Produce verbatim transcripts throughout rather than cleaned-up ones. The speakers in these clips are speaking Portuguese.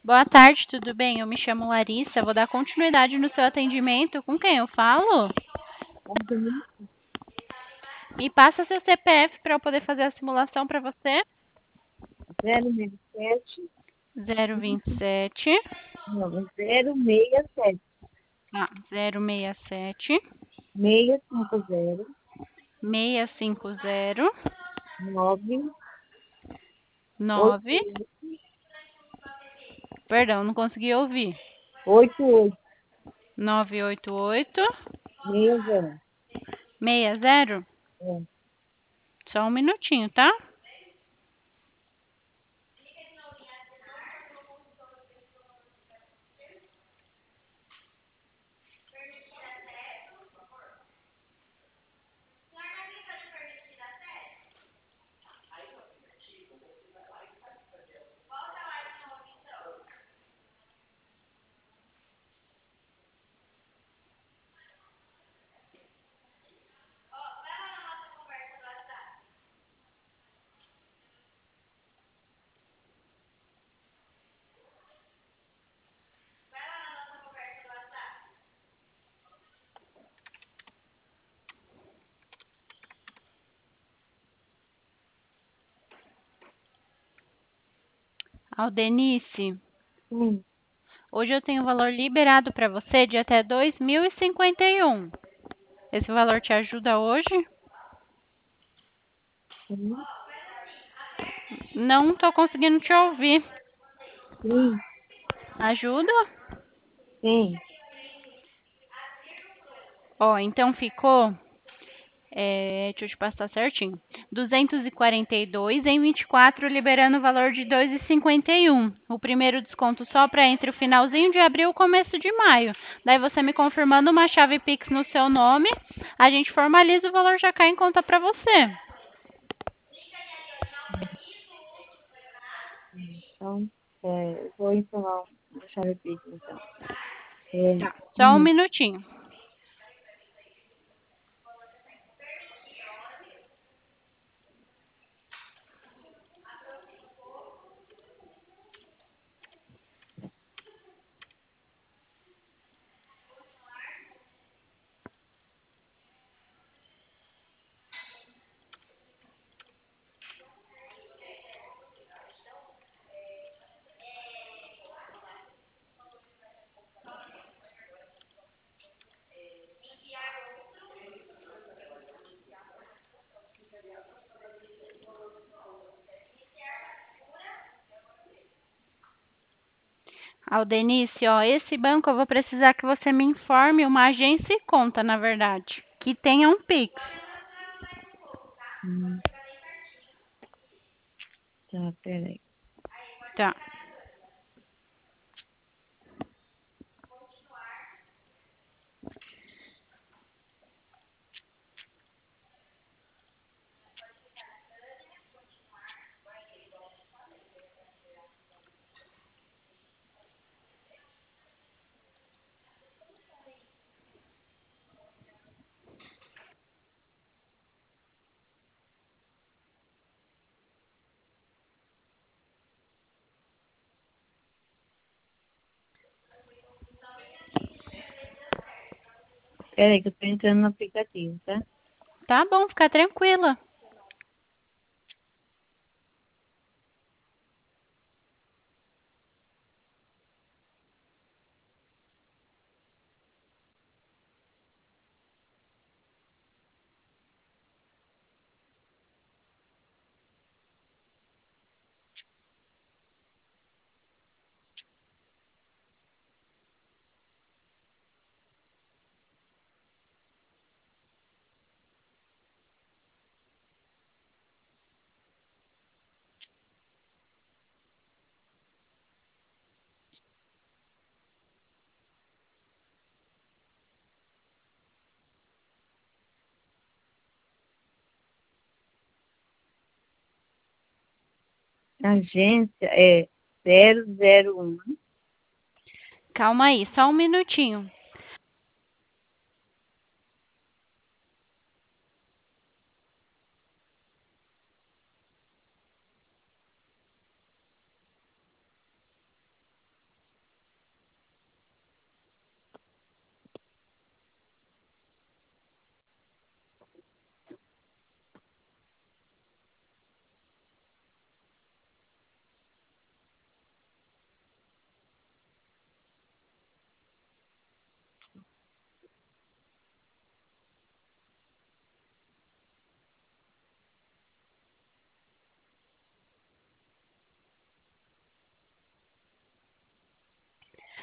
Boa tarde, tudo bem? Eu me chamo Larissa, vou dar continuidade no seu atendimento. Com quem eu falo? Me passa seu C P F para eu poder fazer a simulação para você. zero seis sete. zero vinte e sete. Não, zero seis sete. Ah, zero seis sete. seis cinco zero. seis cinco zero. nove oito nove. Perdão, não consegui ouvir. oito oito nove oito oito. seis zero. seis zero. É. Só um minutinho, tá? Aldenice, Sim, hoje eu tenho um valor liberado para você de até dois mil e cinquenta e um. Esse valor te ajuda hoje? sim, Não estou conseguindo te ouvir. sim, Ajuda? sim. Ó, então ficou, é, deixa eu te passar certinho, duzentos e quarenta e dois em vinte e quatro, liberando o valor de dois e cinquenta e um. O primeiro desconto só para entre o finalzinho de abril e o começo de maio. Daí você me confirmando uma chave Pix no seu nome, a gente formaliza, o valor já cai em conta para você. Então, é, vou informar o chave Pix, então. É, Tá. Só um hum, minutinho. Aldenice, ó, esse banco eu vou precisar que você me informe uma agência e conta, na verdade, que tenha um Pix. hum, tá, peraí. Tá. Peraí, que eu tô entrando no aplicativo, tá? Tá bom, fica tranquila. Agência é zero zero um. Calma aí, só um minutinho.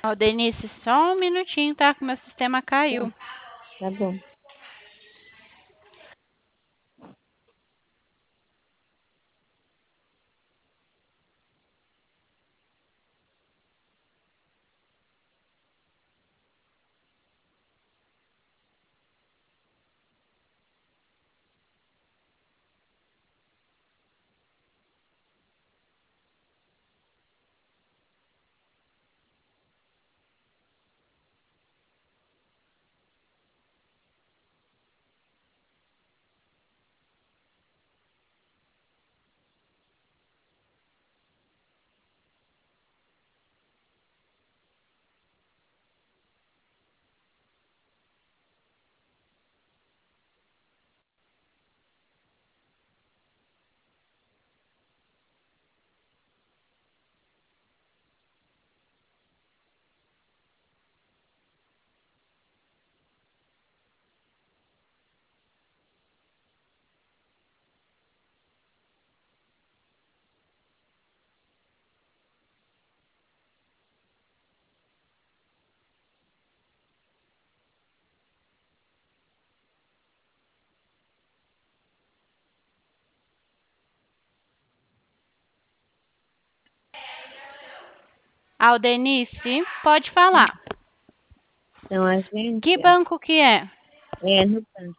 Ó, Denise, só um minutinho, tá? Que meu sistema caiu. Tá bom. Aldenice, pode falar. Então, a gente Que banco que é? é no banco.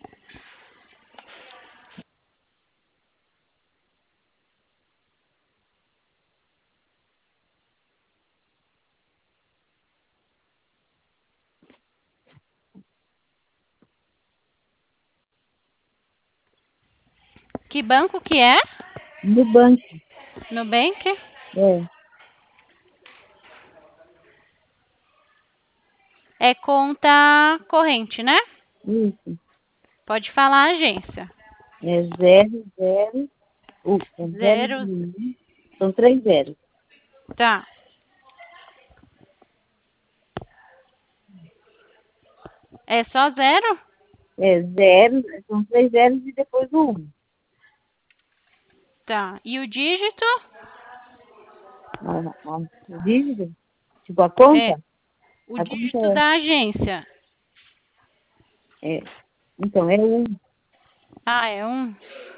Que banco que é? No banco. Nubank? É. É conta corrente, né? Isso. Pode falar a agência. É zero, zero. Uh, é zero, Zero. zero. São três zeros. Tá. É só zero? É zero, são três zeros e depois o um. Tá. E o dígito? A, a, o dígito? Tipo a É. conta? O A conta dígito da agência. é, é. Então, é um. Ah, é um.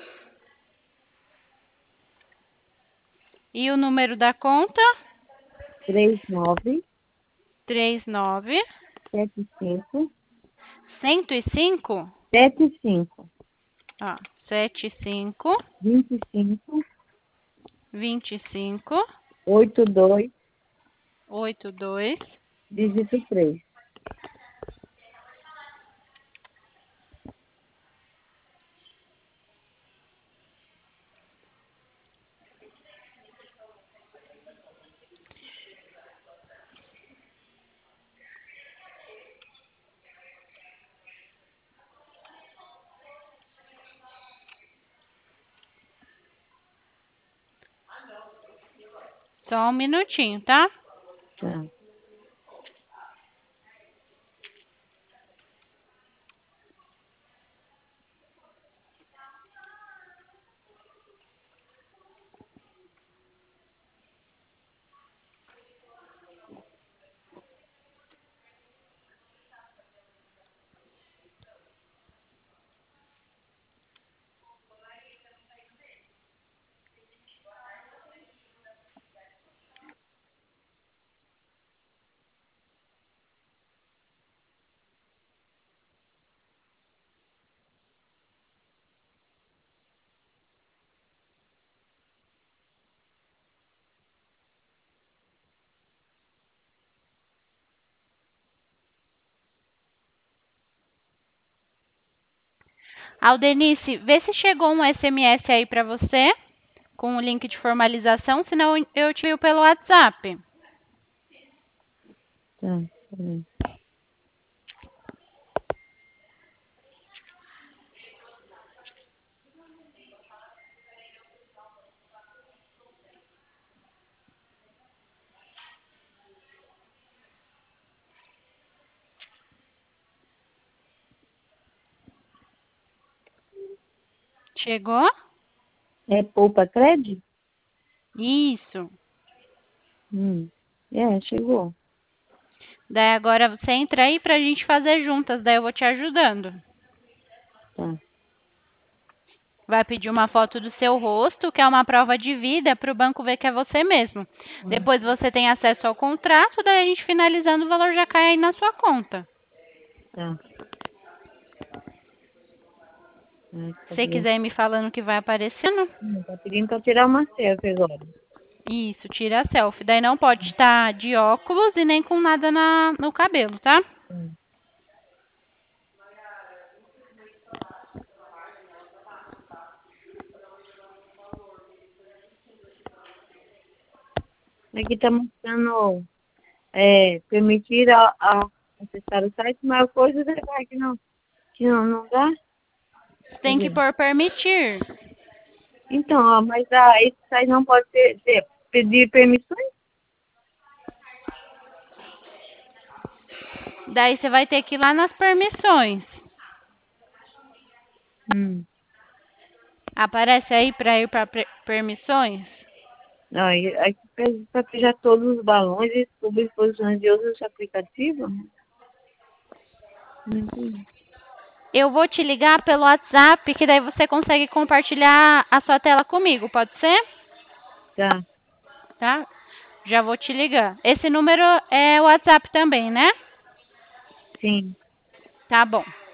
E o número da conta? Três, nove, Três nove. sete, cinco, Cento e cinco? sete, cinco, Ah, sete cinco. vinte e cinco, Vinte e cinco. oito, dois, Oito dois. dígito três. Só um minutinho, tá? Tá. Aldenice, vê se chegou um S M S aí pra você com o link de formalização, senão eu te envio pelo WhatsApp. Tá. Peraí. Chegou? É poupa crédito? Isso. Hum. É, chegou. Daí agora você entra aí pra gente fazer juntas, daí eu vou te ajudando. Tá. Vai pedir uma foto do seu rosto, que é uma prova de vida, para o banco ver que é você mesmo. Depois você tem acesso ao contrato, daí a gente finalizando, o valor já cai aí na sua conta. Tá. Ai, Se tá você bem. quiser ir me falando que vai aparecendo, Hum, Tá pedindo pra tirar uma selfie agora. isso, tira a selfie. Daí não pode estar de óculos e nem com nada na, no cabelo, tá? Hum. Aqui tá mostrando é, permitir a, a acessar o site, mas coisa é que não, que não, não dá. Você tem que pôr permitir. Então, ó, mas ah, esse site não pode ter, ter- pedir permissões? Daí você vai ter que ir lá nas permissões. Hum. Aparece aí para ir para permissões? Não, e aqui pede para já todos os balões e subexposições de outros aplicativos? Não entendi. Eu vou te ligar pelo WhatsApp, que daí você consegue compartilhar a sua tela comigo, pode ser? Tá, Tá? Já vou te ligar. Esse número é o WhatsApp também, né? sim. Tá bom.